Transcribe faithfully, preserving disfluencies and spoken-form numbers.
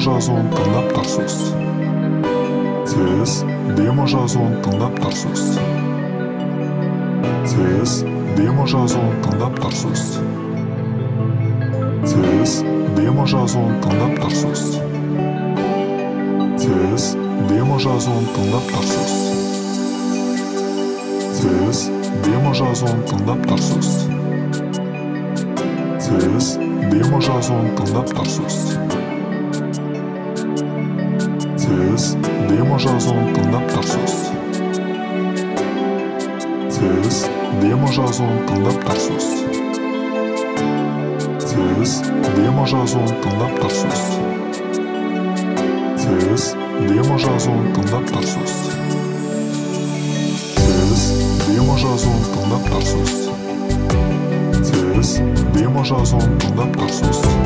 жазуын тыңдап тұрсыз. Сіз демо жазуын тыңдап тұрсыз. Сіз демо жазуын тыңдап тұрсыз. Сіз демо жазуын тыңдап тұрсыз. Сіз демо жазуын тыңдап тұрсыз. Сіз демо жазуын тыңдап тұрсыз. Сіз демо жазуын тыңдап тұрсыз. Сіз демо жазуын тыңдап тұрсыз. Сіз демо жазуын тыңдап тұрсыз. Сіз демо жазуын тыңдап тұрсыз. Сіз демо жазуын тыңдап тұрсыз. Сіз демо жазуын тыңдап тұрсыз. Сіз демо жазуын тыңдап тұрсыз.